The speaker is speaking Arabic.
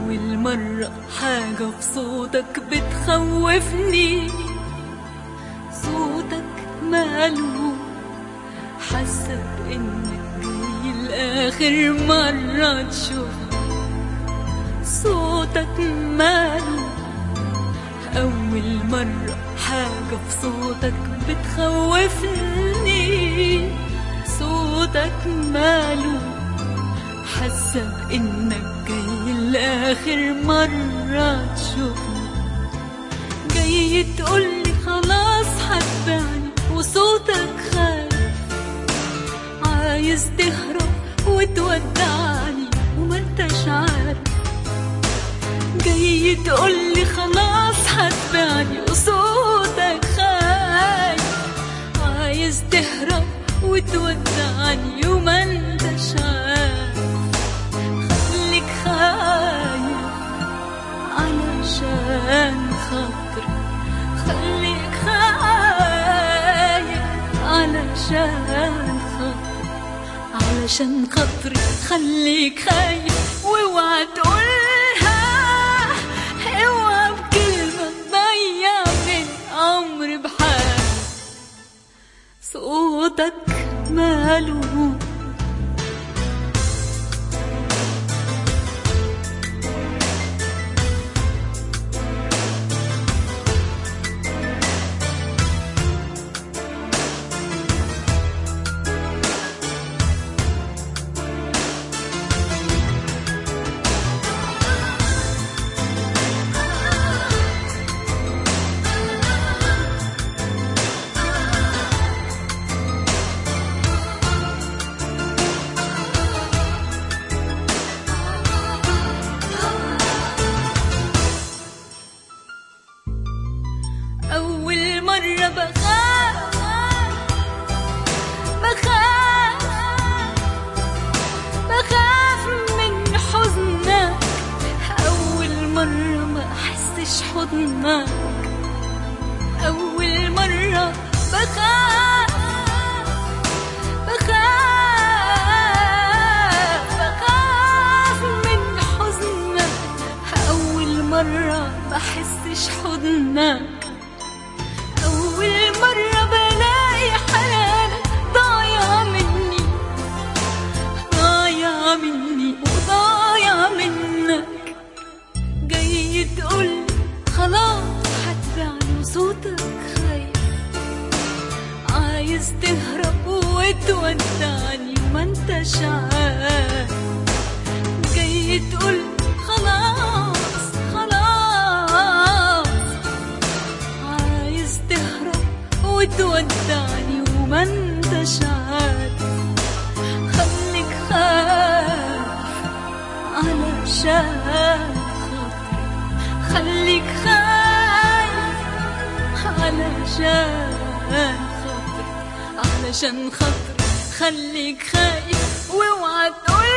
أول مرة حاجة في صوتك بتخوفني، صوتك ماله، حاسة بإنك جاي لآخر مرة تشوفني، صوتك ماله. أول مرة حاجة في صوتك بتخوفني، صوتك ماله، حاسة بإنك جاي لآخر مرة تشوفني، جاي تقولي خلاص هتبعني وصوتك خايف، عايز تهرب وتودعني وما انتش عارف، جاي تقولي خلاص هتبعني وصوتك خايف، عايز تهرب وتودعني وما انتش عارف، خليك خايف علشان خاطري، خليك خايف علشان خاطري، علشان خاطري خليك خايف، واوعى تقولها، اوعى بكلمة تضيع من عمري بحال، صوتك ماله. أول مرة بخاف من حزنك، أول مرة ما أحسش حضنك، أول مرة بخاف من حزنك، أول مرة ما أحسش حضنك، أول مرة بلاقي حنانك ضايع مني وضايع منك، جاي تقول خلاص هتبعني وصوتك خايف، عايز تهرب وتودعني وما انتش عارف، جاي تقول خلاص وتودعني وما انتش عارف، خليك خايف علشان خاطري، خليك خايف علشان خاطري، علشان خاطري خليك خايف، واوعى تقول